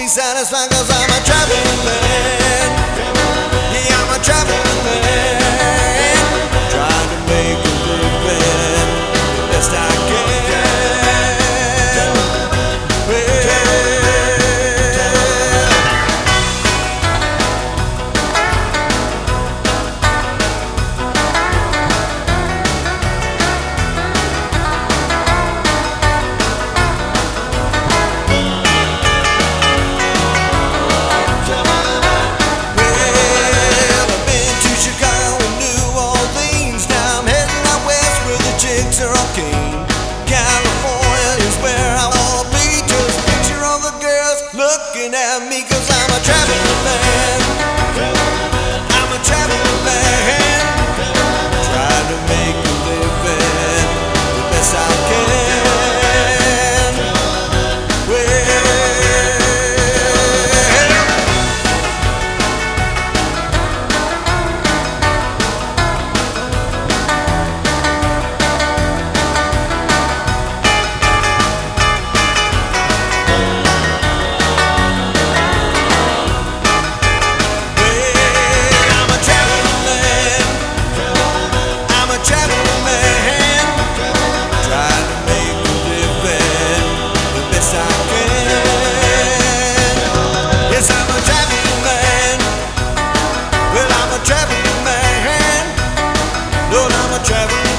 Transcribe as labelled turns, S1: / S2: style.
S1: be satisfied, 'cause I'm a traveling man. Yeah, I'm a traveling man, trying to make a living the best I can. California is where I wanna be. Just picture all the girls looking at me, 'cause I'm a traveling man. I'm a traveling man, trying to make a living the best I can. Well, traveling man, Lord, I'm a traveling